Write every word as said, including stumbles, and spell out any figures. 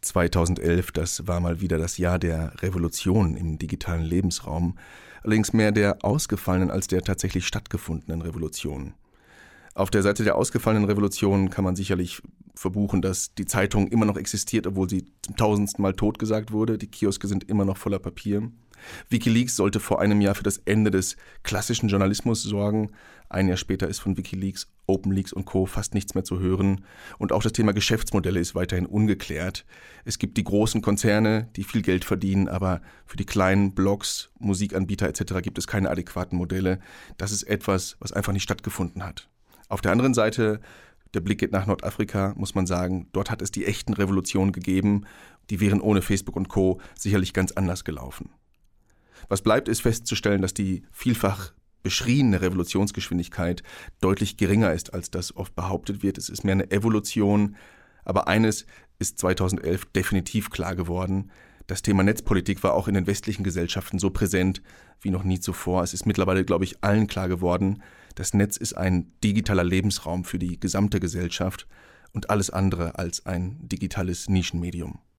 zweitausendelf, das war mal wieder das Jahr der Revolution im digitalen Lebensraum, allerdings mehr der ausgefallenen als der tatsächlich stattgefundenen Revolution. Auf der Seite der ausgefallenen Revolution kann man sicherlich verbuchen, dass die Zeitung immer noch existiert, obwohl sie zum tausendsten Mal totgesagt wurde. Die Kioske sind immer noch voller Papier. WikiLeaks sollte vor einem Jahr für das Ende des klassischen Journalismus sorgen. Ein Jahr später ist von WikiLeaks, OpenLeaks und Co. fast nichts mehr zu hören. Und auch das Thema Geschäftsmodelle ist weiterhin ungeklärt. Es gibt die großen Konzerne, die viel Geld verdienen, aber für die kleinen Blogs, Musikanbieter et cetera gibt es keine adäquaten Modelle. Das ist etwas, was einfach nicht stattgefunden hat. Auf der anderen Seite, der Blick geht nach Nordafrika, muss man sagen, dort hat es die echten Revolutionen gegeben, die wären ohne Facebook und Co. sicherlich ganz anders gelaufen. Was bleibt, ist festzustellen, dass die vielfach beschriebene Revolutionsgeschwindigkeit deutlich geringer ist, als das oft behauptet wird. Es ist mehr eine Evolution, aber eines ist zweitausendelf definitiv klar geworden. Das Thema Netzpolitik war auch in den westlichen Gesellschaften so präsent wie noch nie zuvor. Es ist mittlerweile, glaube ich, allen klar geworden, das Netz ist ein digitaler Lebensraum für die gesamte Gesellschaft und alles andere als ein digitales Nischenmedium.